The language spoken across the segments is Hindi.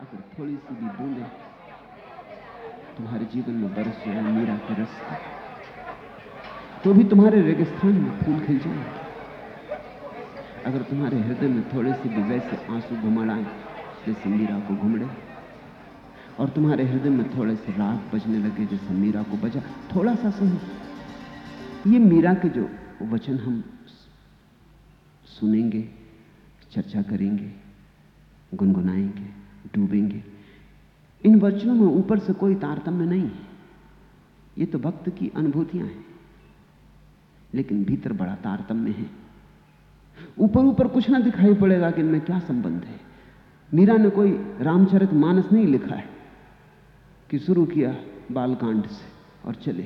अगर थोड़ी सी भी बूंदे तुम्हारे जीवन में बरस जाए मीरा के रस का, तो भी तुम्हारे रेगिस्तान में फूल खिल जाएंगे। अगर तुम्हारे हृदय में थोड़े से भी वैसे आंसू घुमड़ आए जैसे मीरा को घुमड़े, और तुम्हारे हृदय में थोड़े से राग बजने लगे जैसे मीरा को बजा, थोड़ा सा सही। ये मीरा के जो वचन हम सुनेंगे, चर्चा करेंगे, गुनगुनाएंगे, डूबेंगे, इन वचनों में ऊपर से कोई तारतम्य नहीं है। ये तो भक्त की अनुभूतियां हैं, लेकिन भीतर बड़ा तारतम्य है। ऊपर ऊपर कुछ ना दिखाई पड़ेगा कि इनमें क्या संबंध है। मीरा ने कोई रामचरितमानस नहीं लिखा है कि शुरू किया बालकांड से और चले।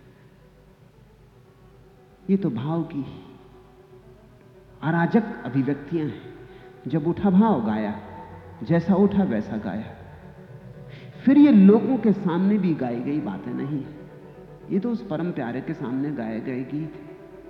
ये तो भाव की अराजक अभिव्यक्तियां हैं। जब उठा भाव गाया, जैसा उठा वैसा गाया। फिर ये लोगों के सामने भी गाई गई बातें नहीं है, ये तो उस परम प्यारे के सामने गाए गए गीत हैं।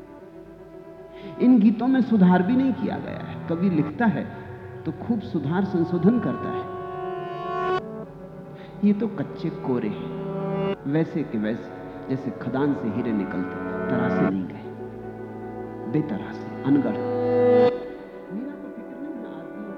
इन गीतों में सुधार भी नहीं किया गया है। कवि लिखता है तो खूब सुधार संशोधन करता है। ये तो कच्चे कोरे हैं, वैसे के वैसे जैसे खदान से हीरे निकलते, तरासे नहीं गए, बेतरासे, अनगढ़। मीरा को फिक्र नहीं है आदमियों